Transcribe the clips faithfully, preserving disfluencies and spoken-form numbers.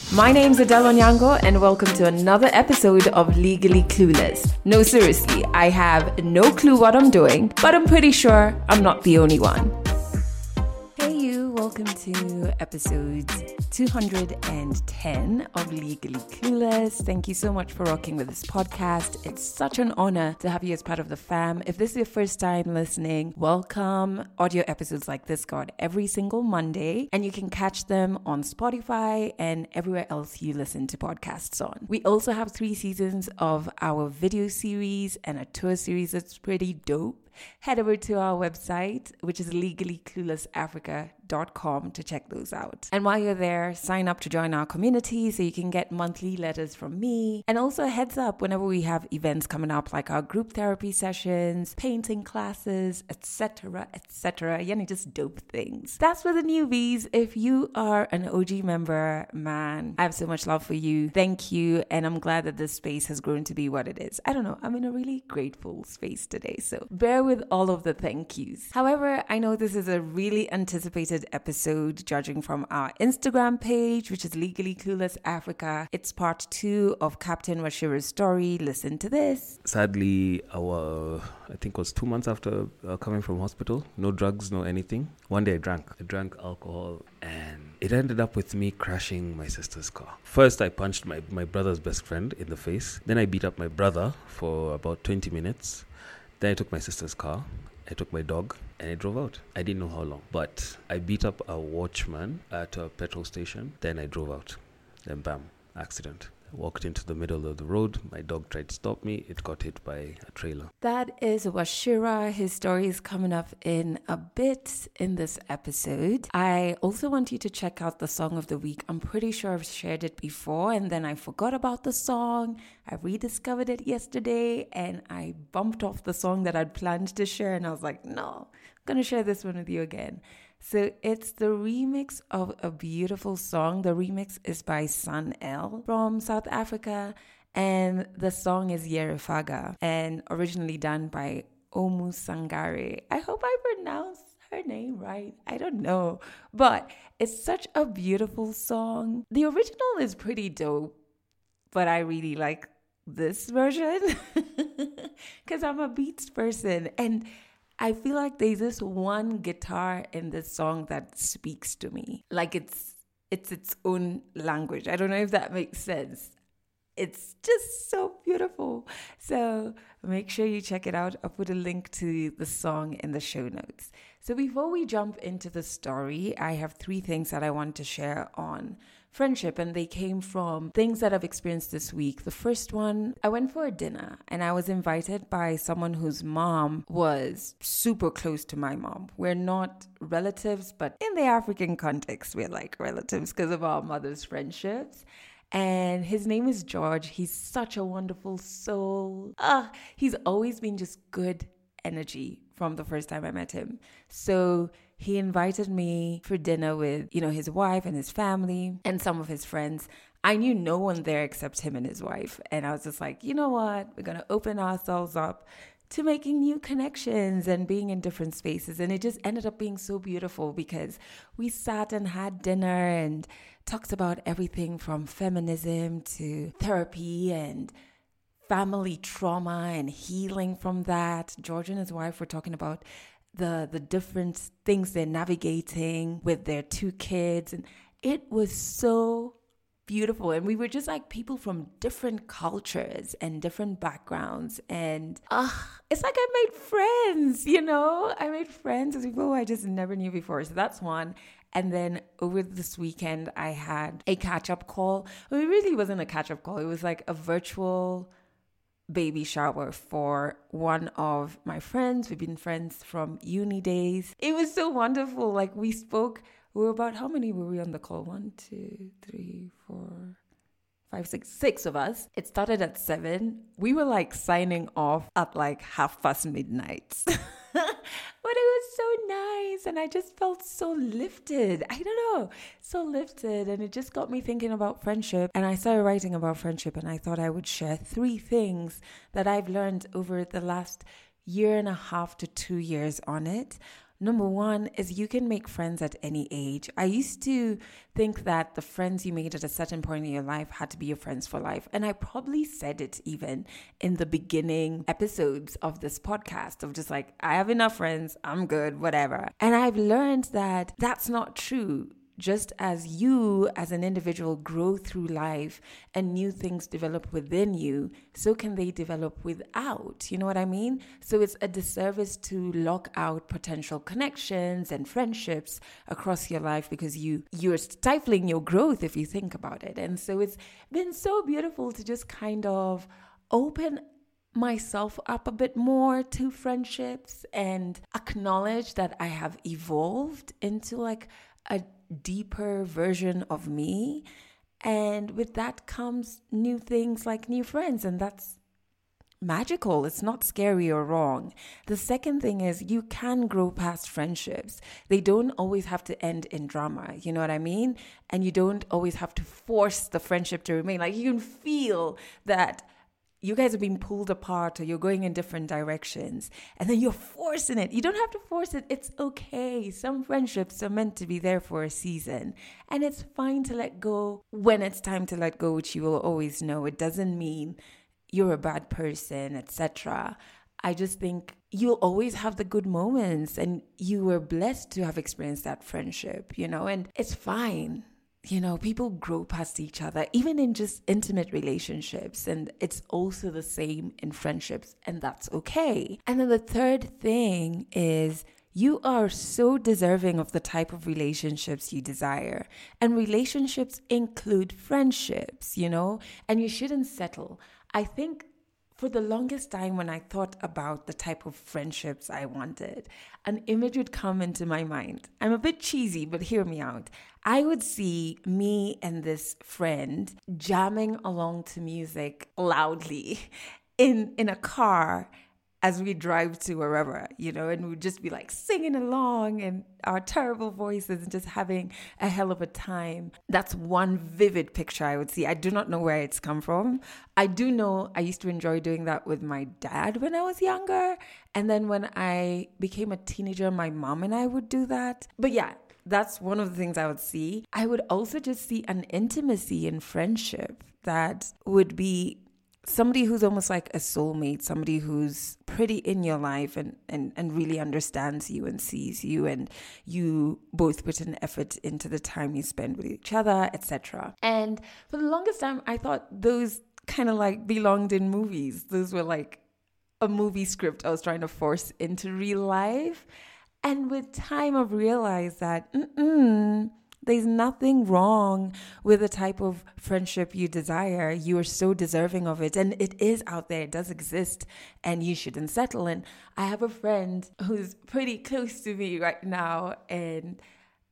My name's Adele Onyango and welcome to another episode of Legally Clueless. No, seriously, I have no clue what I'm doing, but I'm pretty sure I'm not the only one. Hey you, welcome to episode two hundred ten of Legally Clueless. Thank you so much for rocking with this podcast. It's such an honor to have you as part of the fam. If this is your first time listening, welcome. Audio episodes like this go out every single Monday, and you can catch them on Spotify and everywhere else you listen to podcasts on. We also have three seasons of our video series and a tour series that's pretty dope. Head over to our website, which is legally clueless africa dot com, to check those out. And while you're there, sign up to join our community so you can get monthly letters from me. And also a heads up whenever we have events coming up, like our group therapy sessions, painting classes, et cetera, et cetera. Yeah, just dope things. That's for the newbies. If you are an O G member, man, I have so much love for you. Thank you. And I'm glad that this space has grown to be what it is. I don't know. I'm in a really grateful space today. So bear with all of the thank yous. However, I know this is a really anticipated episode, judging from our Instagram page, which is Legally Clueless Africa. It's part two of Captain Washira's story. Listen to this. Sadly, our I think it was two months after uh, coming from hospital, no drugs, no anything. One day I drank. I drank alcohol, and it ended up with me crashing my sister's car. First, I punched my, my brother's best friend in the face. Then I beat up my brother for about twenty minutes. Then I took my sister's car, I took my dog, and I drove out. I didn't know how long, but I beat up a watchman at a petrol station. Then I drove out. Then bam, accident. I walked into the middle of the road. My dog tried to stop me. It got hit by a trailer. That is Washira. His story is coming up in a bit in this episode. I also want you to check out the song of the week. I'm pretty sure I've shared it before, and then I forgot about the song. I rediscovered it yesterday, and I bumped off the song that I'd planned to share, and I was like, no, I'm going to share this one with you again. So it's the remix of a beautiful song. The remix is by Sun L from South Africa, and the song is Yerefaga, and originally done by Omu Sangare. I hope I pronounced her name right. I don't know, but it's such a beautiful song. The original is pretty dope, but I really like this version because I'm a beats person, and I feel like there's this one guitar in this song that speaks to me. Like it's it's its own language. I don't know if that makes sense. It's just so beautiful. So make sure you check it out. I'll put a link to the song in the show notes. So before we jump into the story, I have three things that I want to share on friendship, and they came from things that I've experienced this week. The first one, I went for a dinner and I was invited by someone whose mom was super close to my mom. We're not relatives, but in the African context, we're like relatives because of our mother's friendships. And his name is George. He's such a wonderful soul. Ah, he's always been just good energy from the first time I met him. So he invited me for dinner with, you know, his wife and his family and some of his friends. I knew no one there except him and his wife. And I was just like, you know what? We're going to open ourselves up to making new connections and being in different spaces. And it just ended up being so beautiful because we sat and had dinner and talked about everything from feminism to therapy and family trauma and healing from that. George and his wife were talking about the the different things they're navigating with their two kids, and it was so beautiful. And we were just like people from different cultures and different backgrounds, and uh, it's like I made friends, you know I made friends with people I just never knew before. So that's one. And then over this weekend I had a catch-up call. Well, it really wasn't a catch-up call. It was like a virtual baby shower for one of my friends. We've been friends from uni days. It was so wonderful. Like we spoke, we were about, how many were we on the call? One, two, three, four, five, six, six of us. It started at seven. We were like signing off at like half past midnight. But it was so nice, and I just felt so lifted. I don't know, so lifted, and it just got me thinking about friendship. And I started writing about friendship, and I thought I would share three things that I've learned over the last year and a half to two years on it. Number one is you can make friends at any age. I used to think that the friends you made at a certain point in your life had to be your friends for life. And I probably said it even in the beginning episodes of this podcast of just like, I have enough friends, I'm good, whatever. And I've learned that that's not true. Just as you as an individual grow through life and new things develop within you, so can they develop without. You know what I mean? So it's a disservice to lock out potential connections and friendships across your life because you, you're stifling your growth if you think about it. And so it's been so beautiful to just kind of open myself up a bit more to friendships and acknowledge that I have evolved into like a deeper version of me, and with that comes new things like new friends, and that's magical. It's not scary or wrong. The second thing is you can grow past friendships. They don't always have to end in drama, you know what I mean? And you don't always have to force the friendship to remain. Like you can feel that you guys are being pulled apart or you're going in different directions and then you're forcing it. You don't have to force it. It's okay. Some friendships are meant to be there for a season, and it's fine to let go when it's time to let go, which you will always know. It doesn't mean you're a bad person, et cetera. I just think you'll always have the good moments, and you were blessed to have experienced that friendship, you know, and it's fine. You know, people grow past each other, even in just intimate relationships. And it's also the same in friendships, and that's okay. And then the third thing is you are so deserving of the type of relationships you desire. And relationships include friendships, you know, and you shouldn't settle. I think for the longest time when I thought about the type of friendships I wanted, an image would come into my mind. I'm a bit cheesy, but hear me out. I would see me and this friend jamming along to music loudly in, in a car as we drive to wherever, you know, and we'd just be like singing along and our terrible voices and just having a hell of a time. That's one vivid picture I would see. I do not know where it's come from. I do know I used to enjoy doing that with my dad when I was younger. And then when I became a teenager, my mom and I would do that. But yeah, that's one of the things I would see. I would also just see an intimacy in friendship that would be somebody who's almost like a soulmate, somebody who's pretty in your life and, and, and really understands you and sees you, and you both put an effort into the time you spend with each other, et cetera. And for the longest time, I thought those kind of like belonged in movies. Those were like a movie script I was trying to force into real life. And with time, I've realized that mm-mm, there's nothing wrong with the type of friendship you desire. You are so deserving of it. And it is out there. It does exist. And you shouldn't settle. And I have a friend who's pretty close to me right now. And,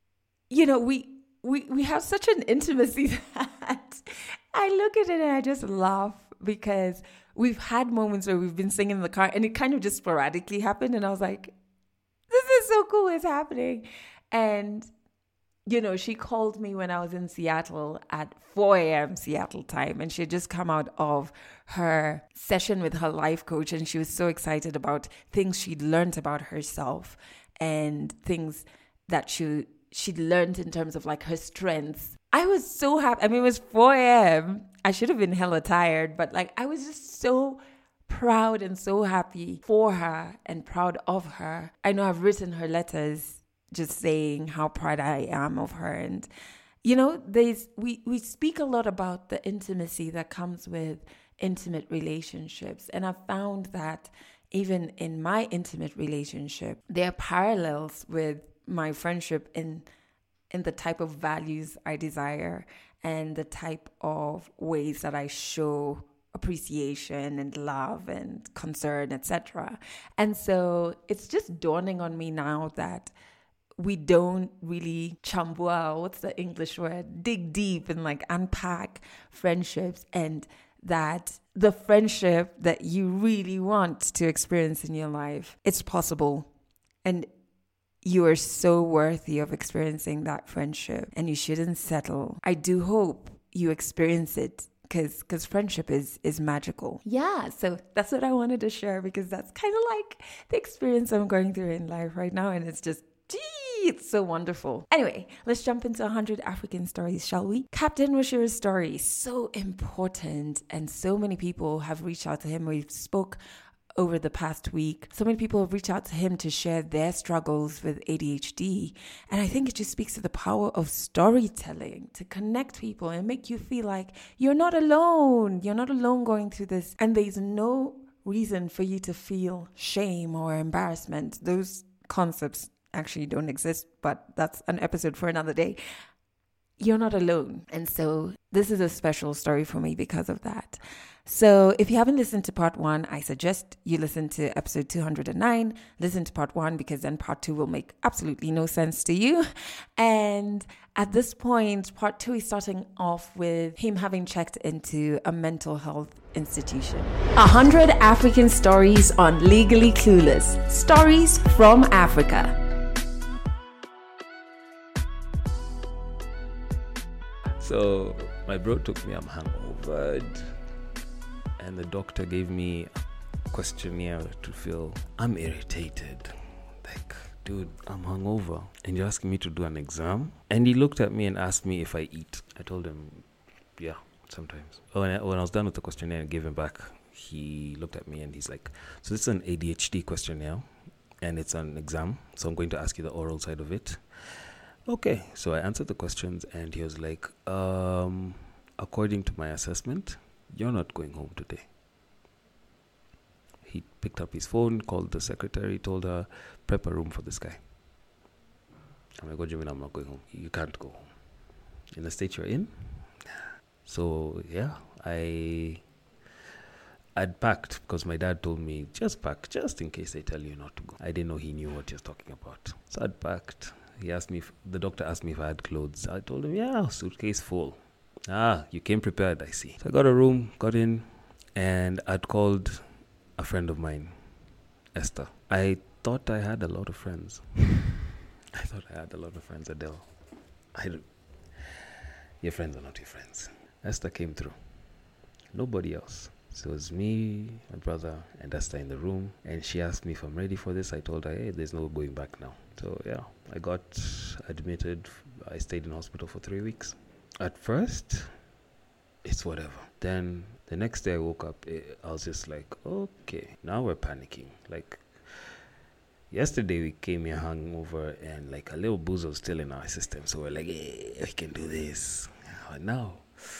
you know, we we, we have such an intimacy that I look at it and I just laugh, because we've had moments where we've been singing in the car and it kind of just sporadically happened. And I was like, this is so cool. It's happening. And you know, she called me when I was in Seattle at four a.m. Seattle time, and she had just come out of her session with her life coach, and she was so excited about things she'd learned about herself and things that she, she'd learned in terms of like her strengths. I was so happy. I mean, it was four a.m. I should have been hella tired, but like I was just so proud and so happy for her and proud of her. I know I've written her letters just saying how proud I am of her. And, you know, there's we, we speak a lot about the intimacy that comes with intimate relationships. And I've found that even in my intimate relationship, there are parallels with my friendship in in the type of values I desire and the type of ways that I show appreciation and love and concern, et cetera. And so it's just dawning on me now that we don't really chambua, what's the English word? Dig deep and like unpack friendships, and that the friendship that you really want to experience in your life, it's possible. And you are so worthy of experiencing that friendship, and you shouldn't settle. I do hope you experience it because because friendship is is magical. Yeah, so that's what I wanted to share, because that's kind of like the experience I'm going through in life right now, and it's just, gee, it's so wonderful. Anyway, let's jump into one hundred African stories, shall we? Captain Washira's story, so important, and so many people have reached out to him. We've spoke over the past week. So many people have reached out to him to share their struggles with A D H D. And I think it just speaks to the power of storytelling to connect people and make you feel like you're not alone. You're not alone going through this. And there's no reason for you to feel shame or embarrassment. Those concepts actually don't exist, but that's an episode for another day. You're not alone. And so this is a special story for me because of that. So if you haven't listened to part one, I suggest you listen to episode two hundred nine. Listen to part one, because then part two will make absolutely no sense to you. And at this point, part two is starting off with him having checked into a mental health institution. one hundred African stories on Legally Clueless. Stories from Africa. So my bro took me, I'm hungover, and the doctor gave me a questionnaire to fill. I'm irritated. Like, dude, I'm hungover, and you're asking me to do an exam? And he looked at me and asked me if I eat. I told him, yeah, sometimes. Oh, when I, when I was done with the questionnaire and gave him back, he looked at me and he's like, so this is an A D H D questionnaire, and it's an exam, so I'm going to ask you the oral side of it. Okay, so I answered the questions, and he was like, um, according to my assessment, you're not going home today. He picked up his phone, called the secretary, told her, prep a room for this guy. I'm like, what do you mean I'm not going home? You can't go home. In the state you're in? So, yeah, I... I'd packed, because my dad told me, just pack, just in case they tell you not to go. I didn't know he knew what he was talking about. So I'd packed. He asked me, if, the doctor asked me if I had clothes. I told him, yeah, suitcase full. Ah, you came prepared, I see. So I got a room, got in, and I'd called a friend of mine, Esther. I thought I had a lot of friends. I thought I had a lot of friends, Adele. I don't, your friends are not your friends. Esther came through. Nobody else. So it was me, my brother, and Esther in the room. And she asked me if I'm ready for this. I told her, hey, there's no going back now. So yeah, I got admitted. I stayed in hospital for three weeks. At first, it's whatever. Then the next day I woke up, I was just like, okay, now we're panicking. Like, yesterday we came here hungover and like a little booze was still in our system. So we're like, hey, we can do this. But now,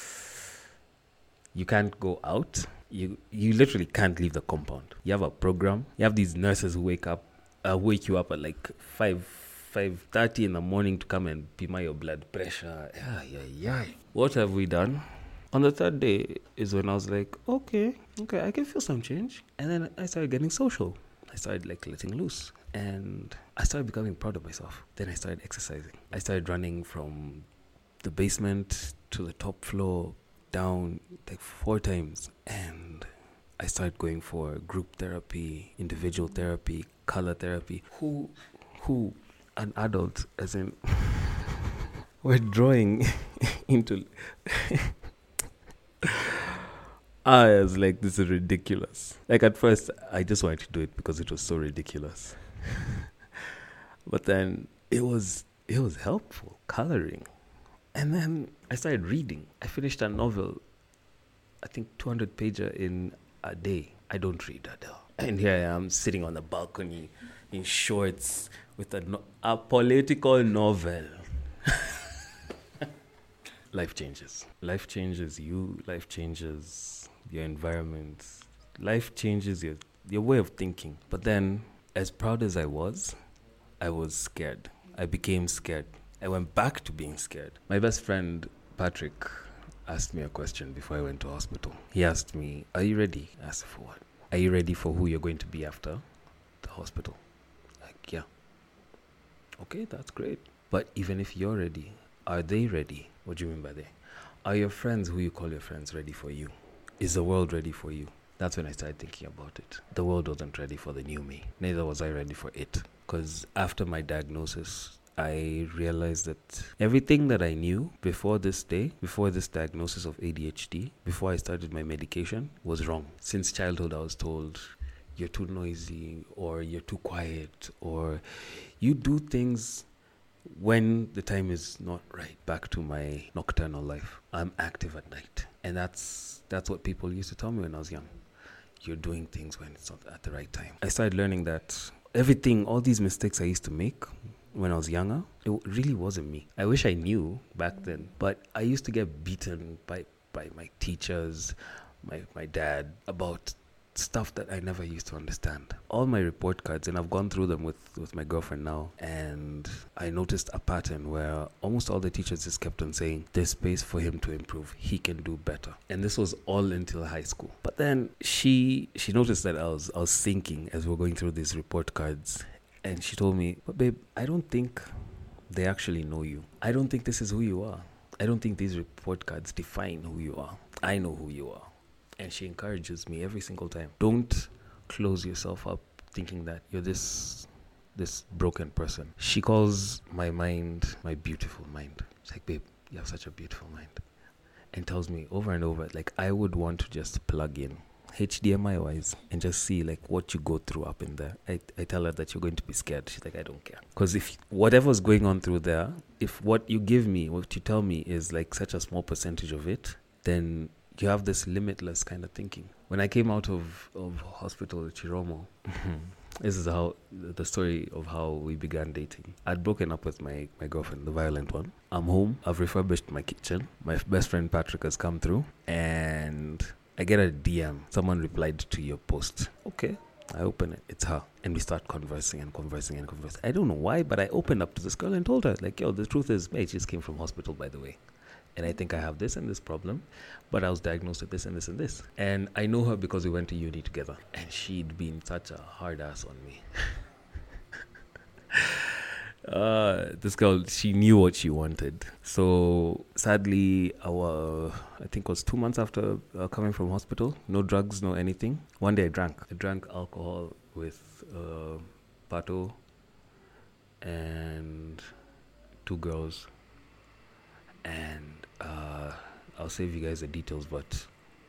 you can't go out. You you literally can't leave the compound. You have a program. You have these nurses who wake up, uh, wake you up at like five, five thirty in the morning to come and pima your blood pressure. Yeah, yeah, yeah. What have we done? On the third day is when I was like, okay, okay, I can feel some change. And then I started getting social. I started like letting loose. And I started becoming proud of myself. Then I started exercising. I started running from the basement to the top floor, down like four times. And I started going for group therapy, individual therapy, color therapy. Who, who, an adult, as in, we're drawing into... I was like, this is ridiculous. Like at first, I just wanted to do it because it was so ridiculous. But then it was it was helpful, coloring. And then I started reading. I finished a novel, I think two hundred pager in a day. I don't read, Adele. And here I am sitting on the balcony in shorts with a, no- a political novel. Life changes. Life changes you. Life changes your environment. Life changes your, your way of thinking. But then, as proud as I was, I was scared. I became scared. I went back to being scared. My best friend, Patrick, asked me a question before I went to hospital. He asked me, are you ready? I asked, for what? Are you ready for who you're going to be after the hospital? Like, yeah. Okay, that's great. But even if you're ready, are they ready? What do you mean by that? Are your friends who you call your friends ready for you? Is the world ready for you? That's when I started thinking about it. The world wasn't ready for the new me. Neither was I ready for it. Because after my diagnosis, I realized that everything that I knew before this day, before this diagnosis of A D H D, before I started my medication, was wrong. Since childhood, I was told, you're too noisy, or you're too quiet, or you do things when the time is not right. Back to my nocturnal life. I'm active at night. And that's that's what people used to tell me when I was young. You're doing things when it's not at the right time. I started learning that everything, all these mistakes I used to make when I was younger, it really wasn't me. I wish I knew back then, but I used to get beaten by, by my teachers, my, my dad, about stuff that I never used to understand. All my report cards, and I've gone through them with, with my girlfriend now, and I noticed a pattern where almost all the teachers just kept on saying, there's space for him to improve. He can do better. And this was all until high school. But then she she noticed that I was I was thinking as we were going through these report cards, and she told me, but babe, I don't think they actually know you. I don't think this is who you are. I don't think these report cards define who you are. I know who you are. And she encourages me every single time. Don't close yourself up thinking that you're this this broken person. She calls my mind my beautiful mind. She's like, babe, you have such a beautiful mind. And tells me over and over, like, I would want to just plug in H D M I wise and just see like what you go through up in there. I, I tell her that you're going to be scared. She's like, I don't care. Because if whatever's going on through there, if what you give me, what you tell me is like such a small percentage of it, then you have this limitless kind of thinking. When I came out of, of hospital at Chiromo, this is how the story of how we began dating. I'd broken up with my, my girlfriend, the violent one. I'm home. I've refurbished my kitchen. My best friend Patrick has come through, and I get a D M. Someone replied to your post. Okay. I open it. It's her. And we start conversing and conversing and conversing. I don't know why, but I opened up to this girl and told her, like, yo, the truth is, I just came from hospital, by the way. And I think I have this and this problem, but I was diagnosed with this and this and this. And I know her because we went to uni together. And she'd been such a hard ass on me. uh, this girl, she knew what she wanted. So sadly, our, I think it was two months after uh, coming from hospital, no drugs, no anything. One day I drank. I drank alcohol with uh, Pato and two girls. And uh, I'll save you guys the details, but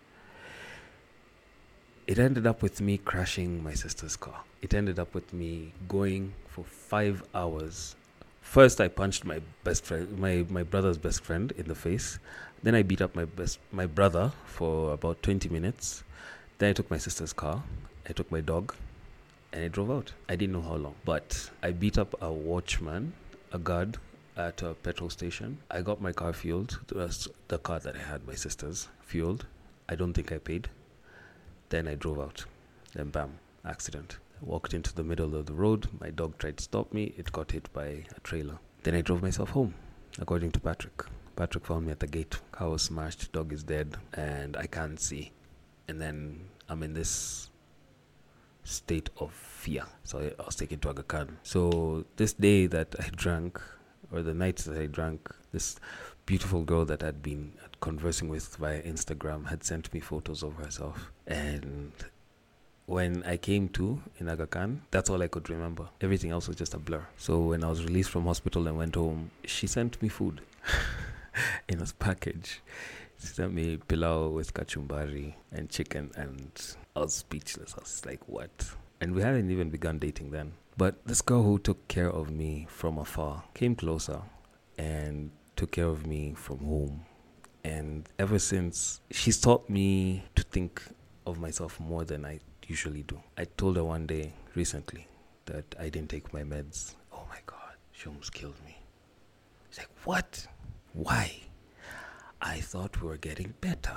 it ended up with me crashing my sister's car. It ended up with me going for five hours. First, I punched my best friend, my, my brother's best friend in the face. Then I beat up my best my brother for about twenty minutes. Then I took my sister's car. I took my dog, and I drove out. I didn't know how long, but I beat up a watchman, a guard, at a petrol station. I got my car fueled. The, the car that I had, my sister's, fueled. I don't think I paid. Then I drove out. Then bam, accident. I walked into the middle of the road. My dog tried to stop me. It got hit by a trailer. Then I drove myself home, according to Patrick. Patrick found me at the gate. Car was smashed. Dog is dead. And I can't see. And then I'm in this state of fear. So I was taken to Aga Khan. So this day that I drank, or the nights that I drank, this beautiful girl that I'd been conversing with via Instagram had sent me photos of herself. And when I came to in Aga Khan, that's all I could remember. Everything else was just a blur. So when I was released from hospital and went home, she sent me food in a package. She sent me pilau with kachumbari and chicken, and I was speechless. I was like, what? And we hadn't even begun dating then. But this girl who took care of me from afar came closer and took care of me from home. And ever since, she's taught me to think of myself more than I usually do. I told her one day recently that I didn't take my meds. Oh my God, she almost killed me. She's like, what? Why? I thought we were getting better.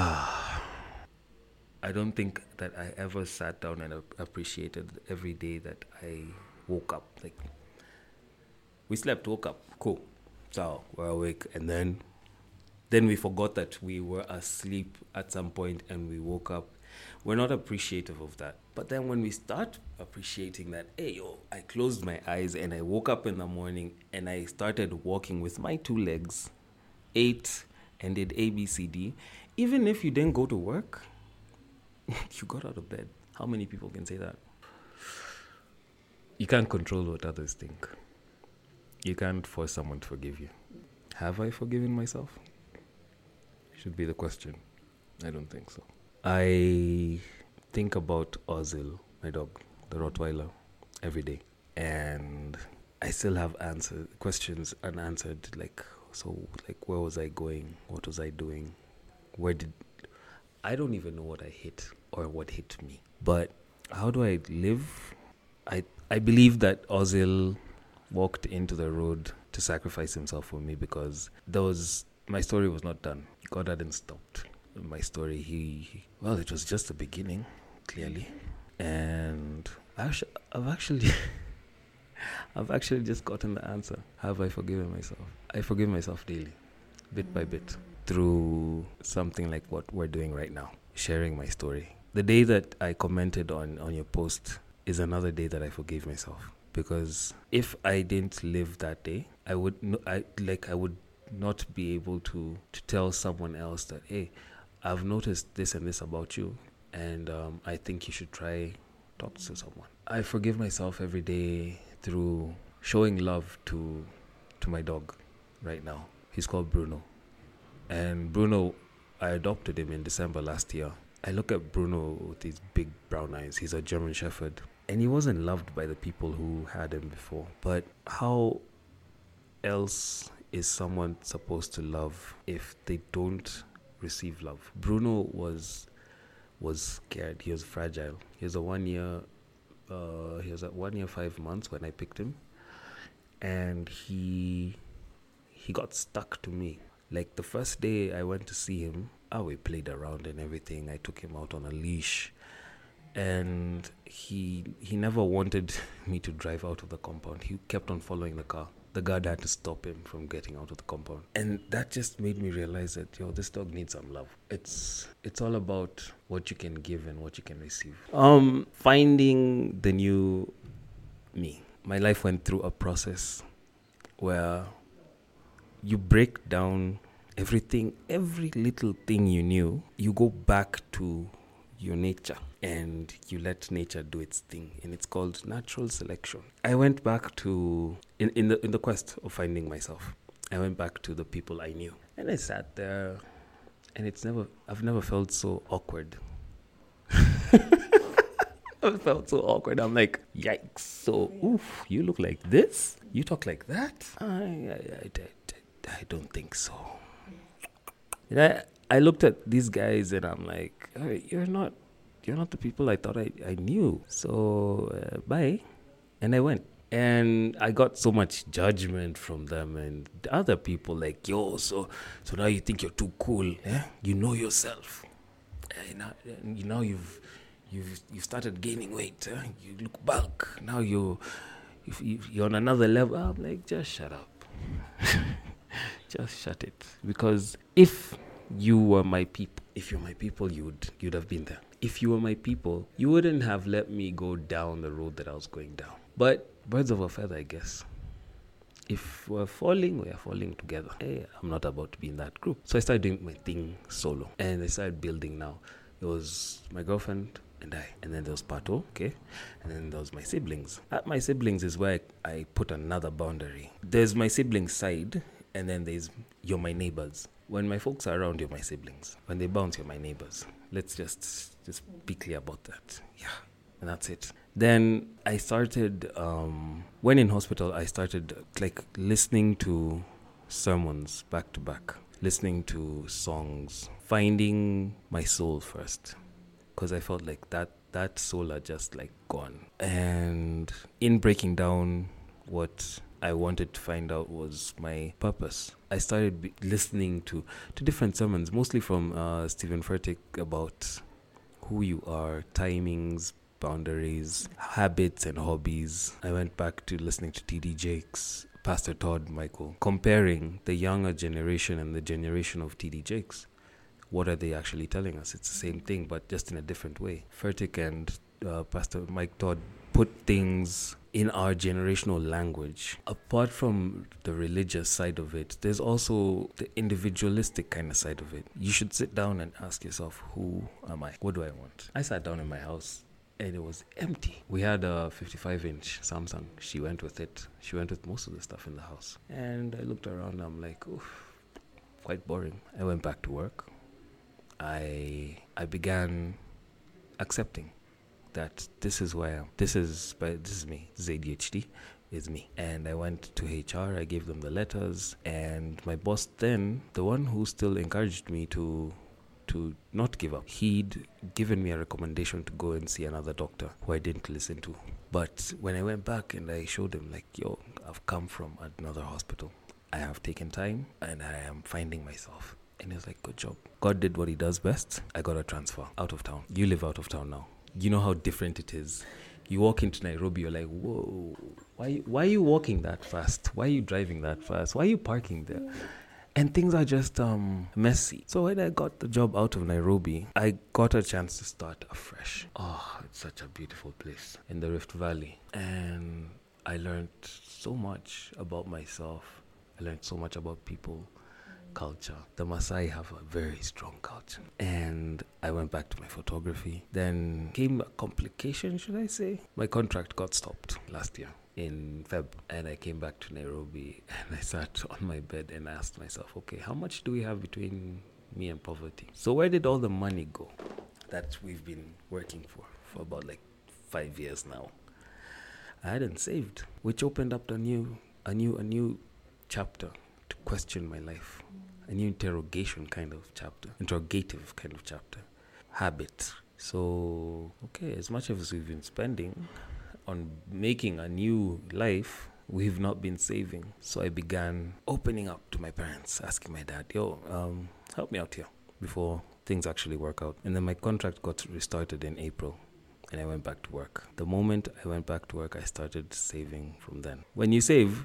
I don't think that I ever sat down and appreciated every day that I woke up. Like, we slept, woke up, cool. So we're awake, and then then we forgot that we were asleep at some point and we woke up. We're not appreciative of that. But then when we start appreciating that, hey, yo, I closed my eyes and I woke up in the morning and I started walking with my two legs, ate and did A, B, C, D. Even if you didn't go to work, you got out of bed. How many people can say that? You can't control what others think. You can't force someone to forgive you. Have I forgiven myself? Should be the question. I don't think so. I think about Ozil, my dog, the Rottweiler, every day. And I still have answer questions unanswered, like, so, like, where was I going? What was I doing? Where did... I don't even know what I hit or what hit me. But how do I live? I I believe that Ozil walked into the road to sacrifice himself for me, because there was... my story was not done. God hadn't stopped my story. He, he well, it was just the beginning, clearly. And actually, I've actually... I've actually just gotten the answer. Have I forgiven myself? I forgive myself daily, bit by bit, through something like what we're doing right now, sharing my story. The day that I commented on, on your post is another day that I forgave myself. Because if I didn't live that day, I would no, I like I would not be able to, to tell someone else that, hey, I've noticed this and this about you, and um, I think you should try talk to someone. I forgive myself every day through showing love to to my dog right now. He's called Bruno. And Bruno, I adopted him in December last year. I look at Bruno with his big brown eyes. He's a German Shepherd. And he wasn't loved by the people who had him before. But how else is someone supposed to love if they don't receive love? Bruno was was scared. He was fragile. He was a one year uh, he was at one year five months when I picked him, and he he got stuck to me. Like the first day I went to see him, oh, we played around and everything. I took him out on a leash, and he he never wanted me to drive out of the compound. He kept on following the car. The guard had to stop him from getting out of the compound. And that just made me realize that, yo, this dog needs some love. It's it's all about what you can give and what you can receive. Um, finding the new me. My life went through a process where you break down everything, every little thing you knew. You go back to your nature and you let nature do its thing, and it's called natural selection. I went back to in, in the in the quest of finding myself. I went back to the people I knew, and I sat there, and it's never I've never felt so awkward. I felt so awkward. I'm like, yikes! So, oof, you look like this, you talk like that. I I, I, I, I don't think so. And I I looked at these guys and I'm like, hey, you're not, you're not the people I thought I, I knew. So uh, bye. And I went. And I got so much judgment from them and the other people, like, yo, so so now you think you're too cool, eh? You know yourself. Eh, now, you know you've you've you started gaining weight. Eh? You look bulk. Now you you you're on another level. I'm like, just shut up. Just shut it. Because if you were my people, if you're my people, you'd you'd have been there. If you were my people, you wouldn't have let me go down the road that I was going down. But birds of a feather, I guess. If we're falling, we are falling together. Hey, I'm not about to be in that group. So I started doing my thing solo. And I started building now. It was my girlfriend and I. And then there was Pato, okay? And then there was my siblings. At my siblings is where I, I put another boundary. There's my siblings side, and then there's you're my neighbors. When my folks are around, you're my siblings. When they bounce, you're my neighbors. Let's just just be clear about that. Yeah, and that's it. Then I started, um, when in hospital, I started like listening to sermons back to back, listening to songs, finding my soul first, because I felt like that that soul had just like gone. And in breaking down what I wanted to find out was my purpose, I started be- listening to, to different sermons, mostly from uh, Stephen Furtick, about who you are, timings, boundaries, habits and hobbies. I went back to listening to T D Jakes, Pastor Todd Michael, comparing the younger generation and the generation of T D Jakes. What are they actually telling us? It's the same thing, but just in a different way. Furtick and uh, Pastor Mike Todd put things in our generational language. Apart from the religious side of it, there's also the individualistic kind of side of it. You should sit down and ask yourself, who am I? What do I want? I sat down in my house and it was empty. We had a fifty-five inch Samsung. She went with it. She went with most of the stuff in the house. And I looked around, I'm like, oof, quite boring. I went back to work. I I began accepting that this is who I am. This is but this is me. This is A D H D. Is me. And I went to H R. I gave them the letters, and my boss then, the one who still encouraged me to to not give up, he'd given me a recommendation to go and see another doctor who I didn't listen to. But when I went back and I showed him, like, yo, I've come from another hospital. I have taken time and I am finding myself. And he was like, good job. God did what he does best. I got a transfer out of town. You live out of town now. You know how different it is. You walk into Nairobi, you're like, whoa, why, why are you walking that fast? Why are you driving that fast? Why are you parking there? And things are just um, messy. So when I got the job out of Nairobi, I got a chance to start afresh. Oh, it's such a beautiful place in the Rift Valley. And I learned so much about myself. I learned so much about people, culture. The Maasai have a very strong culture. And I went back to my photography. Then came a complication, should I say? My contract got stopped last year in Feb, and I came back to Nairobi, and I sat on my bed and asked myself, okay, how much do we have between me and poverty? So where did all the money go that we've been working for for about like five years now? I hadn't saved, which opened up a new a new a new chapter to question my life, a new interrogation kind of chapter, interrogative kind of chapter, habit. So okay, as much as we've been spending on making a new life, we've not been saving. So I began opening up to my parents, asking my dad, yo, um, help me out here before things actually work out. And then my contract got restarted in April, and I went back to work. The moment I went back to work, I started saving from then. When you save,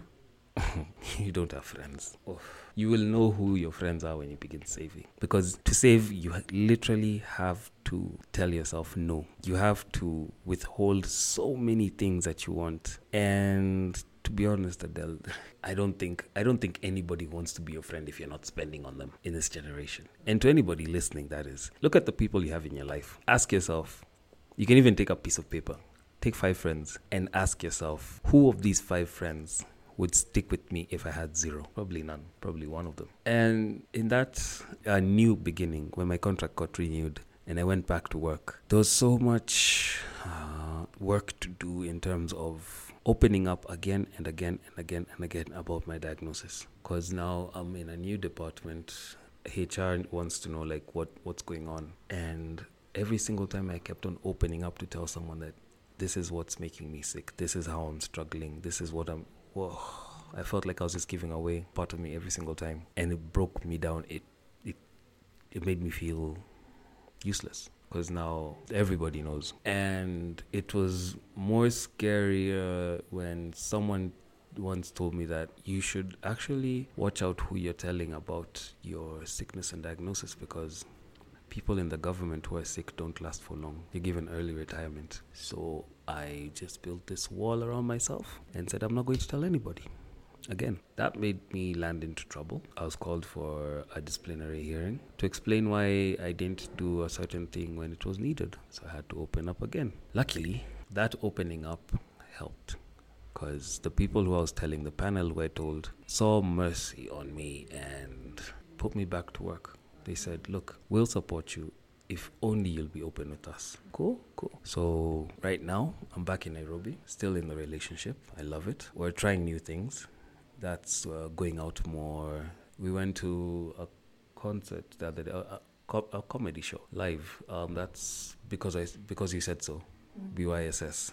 you don't have friends. Oh. You will know who your friends are when you begin saving. Because to save, you literally have to tell yourself no. You have to withhold so many things that you want. And to be honest, Adele, I don't think I don't think anybody wants to be your friend if you're not spending on them in this generation. And to anybody listening, that is, look at the people you have in your life. Ask yourself, you can even take a piece of paper, take five friends, and ask yourself, who of these five friends would stick with me if I had zero? Probably none. Probably one of them. And in that uh, new beginning, when my contract got renewed and I went back to work, there was so much uh, work to do in terms of opening up again and again and again and again about my diagnosis. Because now I'm in a new department. H R wants to know like what, what's going on. And every single time I kept on opening up to tell someone that this is what's making me sick. This is how I'm struggling. This is what I'm... Whoa, I felt like I was just giving away part of me every single time, and it broke me down. It it it made me feel useless because now everybody knows. And it was more scarier when someone once told me that you should actually watch out who you're telling about your sickness and diagnosis, because people in the government who are sick don't last for long. You're given early retirement. So I just built this wall around myself and said, I'm not going to tell anybody. Again, that made me land into trouble. I was called for a disciplinary hearing to explain why I didn't do a certain thing when it was needed. So I had to open up again. Luckily, that opening up helped, because the people who I was telling, the panel were told, saw mercy on me and put me back to work. They said, look, we'll support you if only you'll be open with us. Cool, cool. So right now, I'm back in Nairobi, still in the relationship. I love it. We're trying new things. That's uh, going out more. We went to a concert the other day, a, a, a comedy show, live. Um, that's because I because you said so, mm. B Y S S.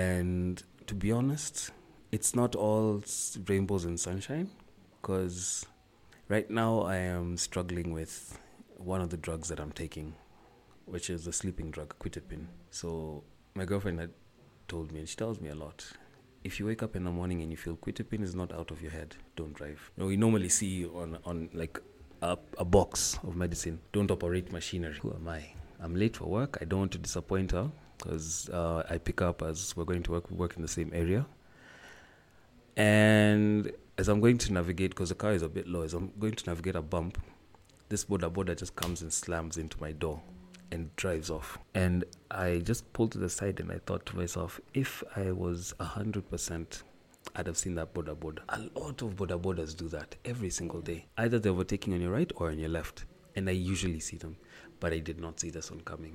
And to be honest, it's not all rainbows and sunshine, because right now I am struggling with one of the drugs that I'm taking, which is the sleeping drug, quetiapine. So my girlfriend had told me, and she tells me a lot, if you wake up in the morning and you feel quetiapine is not out of your head, don't drive. You know, we normally see on on like a, a box of medicine, don't operate machinery. Who am I? I'm late for work. I don't want to disappoint her, because uh, I pick up as we're going to work, we work in the same area. And as I'm going to navigate, because the car is a bit low, as I'm going to navigate a bump, this boda boda just comes and slams into my door. and drives off. And I just pulled to the side and I thought to myself, if I was one hundred percent, I'd have seen that boda boda. A lot of boda bodas do that every single day. Either they're overtaking on your right or on your left. And I usually see them. But I did not see this one coming.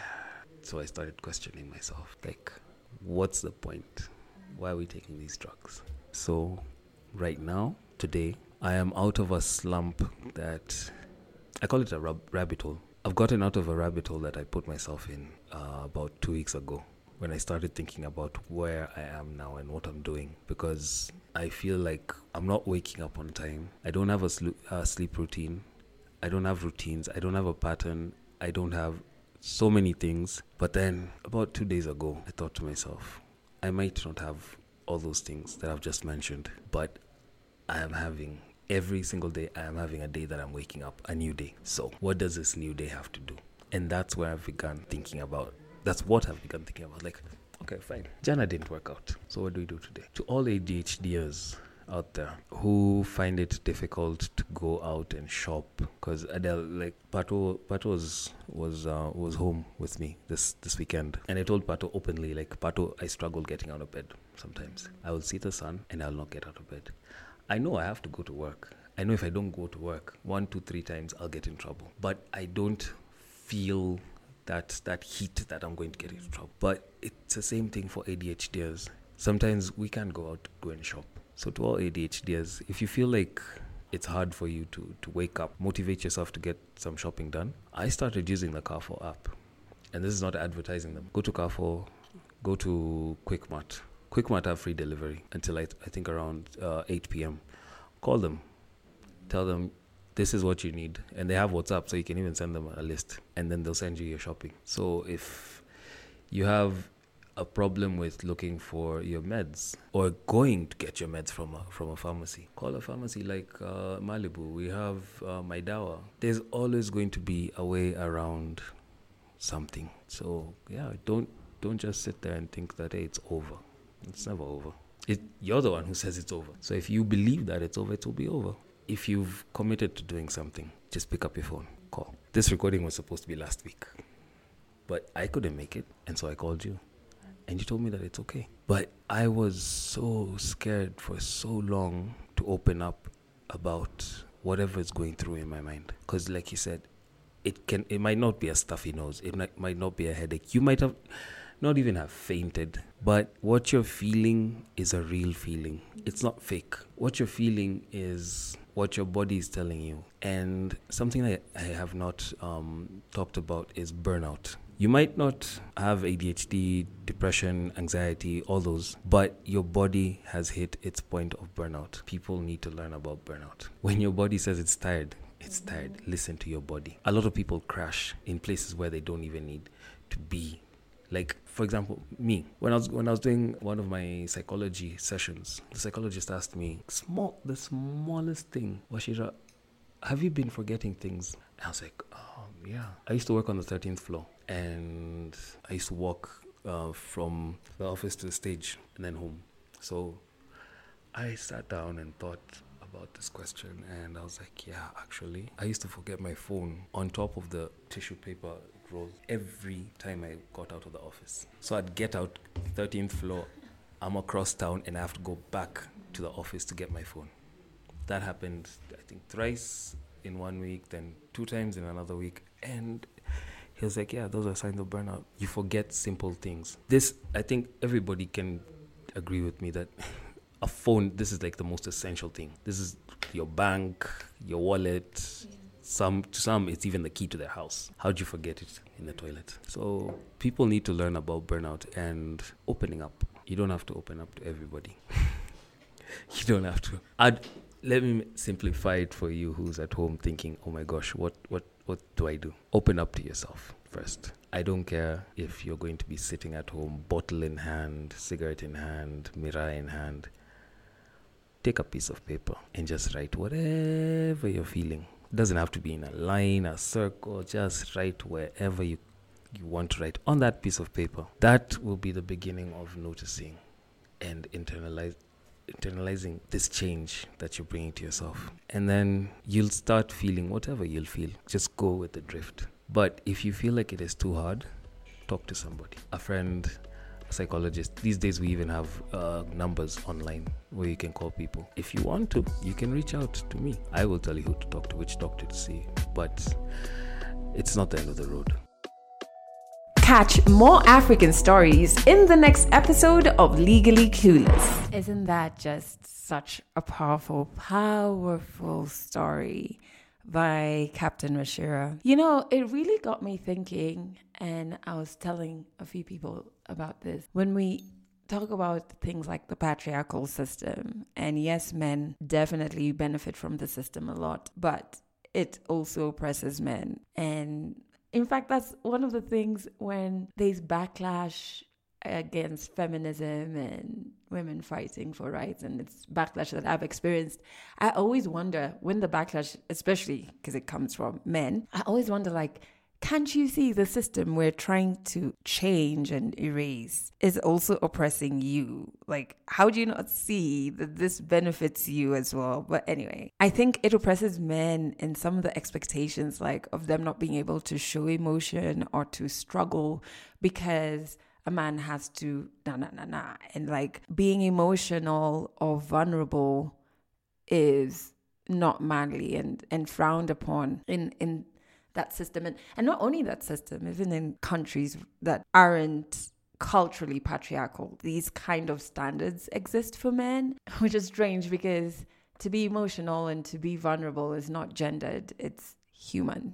So I started questioning myself. Like, what's the point? Why are we taking these drugs? So right now, today, I am out of a slump that, I call it a rab- rabbit hole. I've gotten out of a rabbit hole that I put myself in uh, about two weeks ago when I started thinking about where I am now and what I'm doing, because I feel like I'm not waking up on time. I don't have a sl- uh, sleep routine. I don't have routines. I don't have a pattern. I don't have so many things. But then about two days ago, I thought to myself, I might not have all those things that I've just mentioned, but I am having, every single day, I am having a day that I'm waking up, a new day. So what does this new day have to do? And that's where I've begun thinking about, that's what I've begun thinking about. Like, okay, fine. Jana didn't work out. So what do we do today? To all A D H D ers out there who find it difficult to go out and shop, because Adele, like Pato, Pato was was uh, was home with me this this weekend, and I told Pato openly, like, Pato, I struggle getting out of bed sometimes. I will see the sun and I'll not get out of bed. I know I have to go to work. I know if I don't go to work one, two, three times, I'll get in trouble. But I don't feel that that heat that I'm going to get into trouble. But it's the same thing for A D H D ers. Sometimes we can't go out to go and shop. So to all A D H D ers, if you feel like it's hard for you to, to wake up, motivate yourself to get some shopping done, I started using the Carrefour app. And this is not advertising them. Go to Carrefour, go to Quickmart. Quickmart have free delivery until I, th- I think around uh, eight p.m. Call them. Tell them this is what you need. And they have WhatsApp, so you can even send them a list. And then they'll send you your shopping. So if you have a problem with looking for your meds or going to get your meds from a, from a pharmacy, call a pharmacy like uh, Malibu. We have uh, Maidawa. There's always going to be a way around something. So yeah, don't don't just sit there and think that, hey, it's over. It's never over. It, you're the one who says it's over. So if you believe that it's over, it will be over. If you've committed to doing something, just pick up your phone, call. This recording was supposed to be last week, but I couldn't make it, and so I called you. And you told me that it's okay. But I was so scared for so long to open up about whatever is going through in my mind. Because like you said, it can it might not be a stuffy nose. It might, might not be a headache. You might have not even have fainted. But what you're feeling is a real feeling. It's not fake. What you're feeling is what your body is telling you. And something that I have not um, talked about is burnout. You might not have A D H D, depression, anxiety, all those, but your body has hit its point of burnout. People need to learn about burnout. When your body says it's tired, it's tired. Listen to your body. A lot of people crash in places where they don't even need to be. Like, for example, me, when I was when I was doing one of my psychology sessions, the psychologist asked me, small, the smallest thing, Washira, have you been forgetting things? And I was like, oh, yeah. I used to work on the thirteenth floor, and I used to walk uh, from the office to the stage and then home. So I sat down and thought about this question, and I was like, yeah, actually, I used to forget my phone on top of the tissue paper roll every time I got out of the office. So I'd get out, thirteenth floor, I'm across town, and I have to go back to the office to get my phone. That happened, I think, thrice in one week, then two times in another week. And he was like, yeah, those are signs of burnout. You forget simple things. This, I think everybody can agree with me that a phone, this is like the most essential thing. This is your bank, your wallet. Yeah. Some to some, it's even the key to their house. How'd you forget it in the toilet? So people need to learn about burnout and opening up. You don't have to open up to everybody. You don't have to. I'd, let me simplify it for you who's at home thinking, oh my gosh, what, what, what do I do? Open up to yourself first. I don't care if you're going to be sitting at home, bottle in hand, cigarette in hand, mirror in hand. Take a piece of paper and just write whatever you're feeling. It doesn't have to be in a line, a circle. Just write wherever you, you want to write on that piece of paper. That will be the beginning of noticing and internalize, internalizing this change that you're bringing to yourself. And then you'll start feeling whatever you'll feel. Just go with the drift. But if you feel like it is too hard, talk to somebody, a friend, a psychologist. These days we even have uh, numbers online where you can call people. If you want to, you can reach out to me. I will tell you who to talk to, which doctor to see. But it's not the end of the road. Catch more African stories in the next episode of Legally Clueless. Isn't that just such a powerful, powerful story by Captain Mashira? You know, it really got me thinking, and I was telling a few people about this. When we talk about things like the patriarchal system, and yes, men definitely benefit from the system a lot, but it also oppresses men. And in fact, that's one of the things when there's backlash against feminism and women fighting for rights, and it's backlash that I've experienced. I always wonder when the backlash, especially because it comes from men, I always wonder, like, can't you see the system we're trying to change and erase is also oppressing you? Like, how do you not see that this benefits you as well? But anyway, I think it oppresses men in some of the expectations, like of them not being able to show emotion or to struggle because a man has to na na na na, and like being emotional or vulnerable is not manly and and frowned upon in in that system. And, and not only that system, even in countries that aren't culturally patriarchal, these kind of standards exist for men, which is strange because to be emotional and to be vulnerable is not gendered, it's human.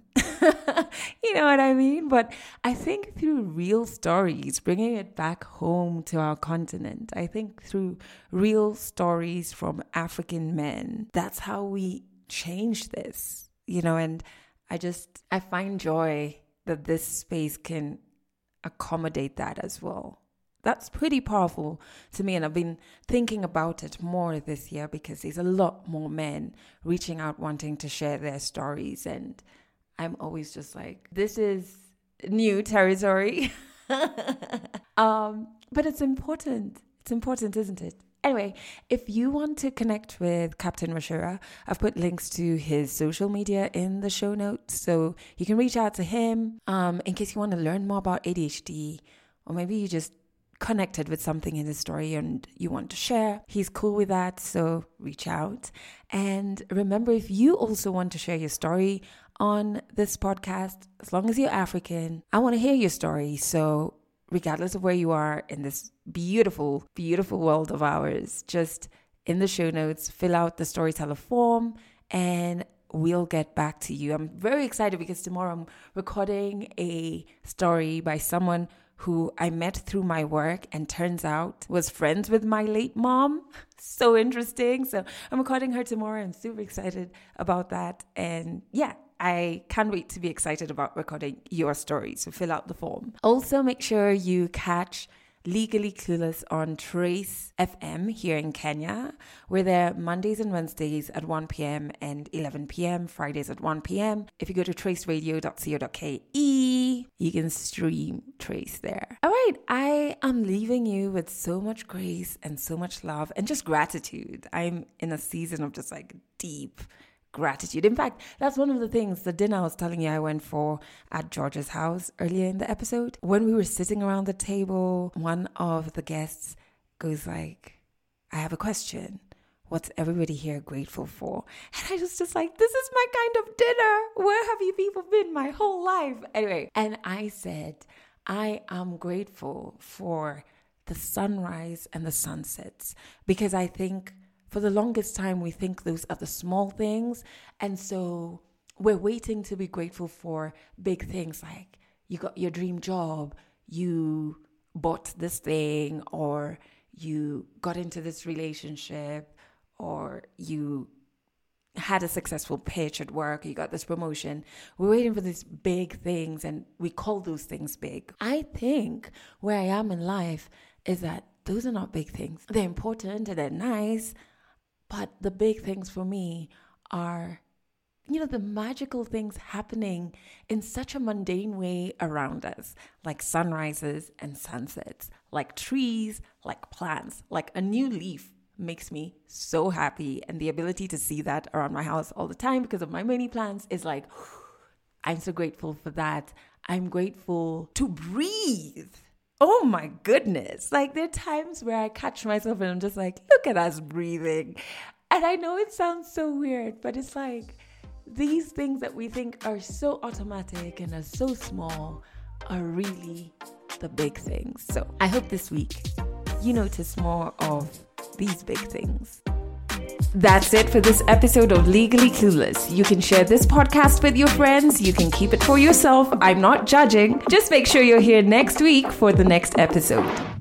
You know what I mean? But I think through real stories, bringing it back home to our continent, I think through real stories from African men, that's how we change this, you know. And I just, I find joy that this space can accommodate that as well. That's pretty powerful to me. And I've been thinking about it more this year because there's a lot more men reaching out, wanting to share their stories. And I'm always just like, this is new territory. um, but it's important. It's important, isn't it? Anyway, if you want to connect with Captain Mashira, I've put links to his social media in the show notes. So you can reach out to him um, in case you want to learn more about A D H D, or maybe you just connected with something in his story and you want to share. He's cool with that, so reach out. And remember, if you also want to share your story on this podcast, as long as you're African, I want to hear your story. So regardless of where you are in this beautiful, beautiful world of ours, just in the show notes, fill out the storyteller form and we'll get back to you. I'm very excited because tomorrow I'm recording a story by someone who I met through my work and turns out was friends with my late mom. So interesting. So I'm recording her tomorrow. I'm super excited about that. And yeah, I can't wait to be excited about recording your story. So fill out the form. Also, make sure you catch Legally Clueless on Trace F M here in Kenya. We're there Mondays and Wednesdays at one p.m. and eleven p.m. Fridays at one p.m. If you go to trace radio dot co dot ke, you can stream Trace there. All right, I am leaving you with so much grace and so much love and just gratitude. I'm in a season of just like deep gratitude. In fact, that's one of the things, the dinner I was telling you I went for at George's house earlier in the episode. When we were sitting around the table, one of the guests goes like, I have a question. What's everybody here grateful for? And I was just like, this is my kind of dinner. Where have you people been my whole life? Anyway, and I said, I am grateful for the sunrise and the sunsets because I think for the longest time, we think those are the small things. And so we're waiting to be grateful for big things like you got your dream job, you bought this thing, or you got into this relationship, or you had a successful pitch at work, you got this promotion. We're waiting for these big things and we call those things big. I think where I am in life is that those are not big things. They're important and they're nice. But the big things for me are, you know, the magical things happening in such a mundane way around us, like sunrises and sunsets, like trees, like plants, like a new leaf makes me so happy. And the ability to see that around my house all the time because of my mini plants is like, I'm so grateful for that. I'm grateful to breathe. Oh my goodness. Like there are times where I catch myself and I'm just like, look at us breathing. And I know it sounds so weird, but it's like these things that we think are so automatic and are so small are really the big things. So I hope this week you notice more of these big things. That's it for this episode of Legally Clueless. You can share this podcast with your friends. You can keep it for yourself. I'm not judging. Just make sure you're here next week for the next episode.